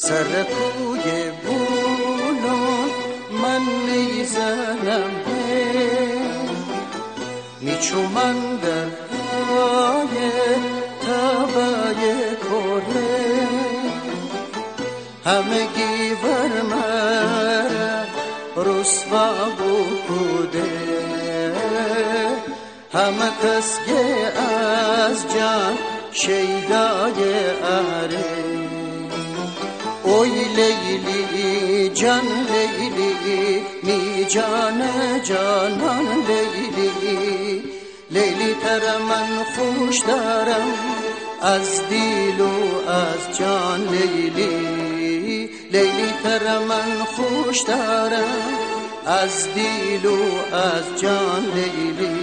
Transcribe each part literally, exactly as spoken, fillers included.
سر کوی بولون من میزنم میچومن در های تبای کره همگی ورمه رسوا بوده همه کس که از جان شیدای اره اوی لیلی جان لیلی می جان جانان لیلی لیلی تر من خوش دارم از دل و از جان لیلی لیلی تر من خوش دارم از دل و از جان لیلی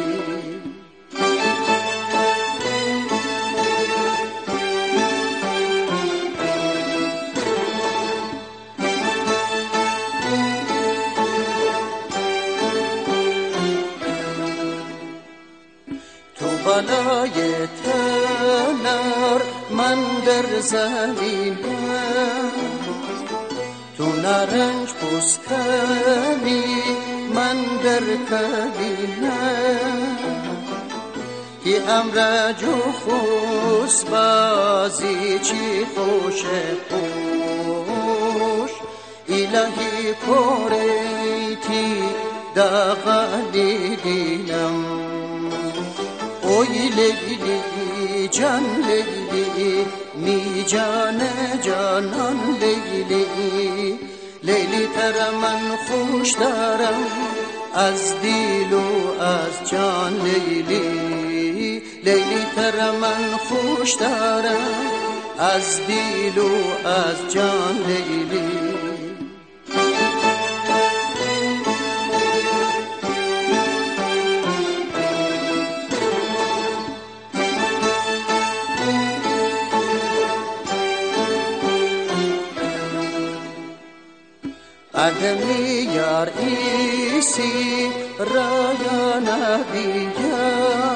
بالای تنر من در زمینم تو نارنج پوستمی من در کبینم که امرج و خوش بازی چی خوش خوش الهی کوریتی داغانی دینم اوی لیلی جان لیلی می جان جانان لیلی لیلی تر من خوش دارم از دل و از جان لیلی لیلی تر من خوش دارم از دل و از جان لیلی آدمی یار ایسی رایا نبیا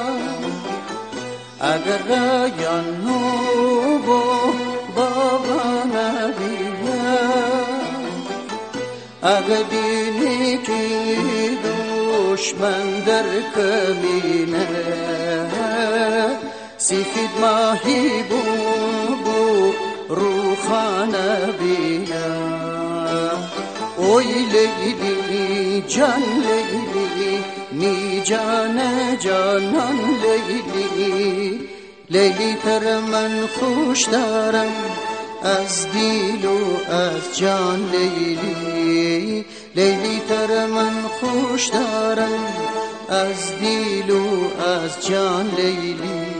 اگر رایا نوبو بابا نبیا اگر بینی که دشمن در کمینه سفید ماهی بو بو روخانه بیا اوی لیلی جان لیلی می جان جانان لیلی لیلی تر من خوش دارم از دل و از جان لیلی لیلی تر من خوش دارم از دل و از جان لیلی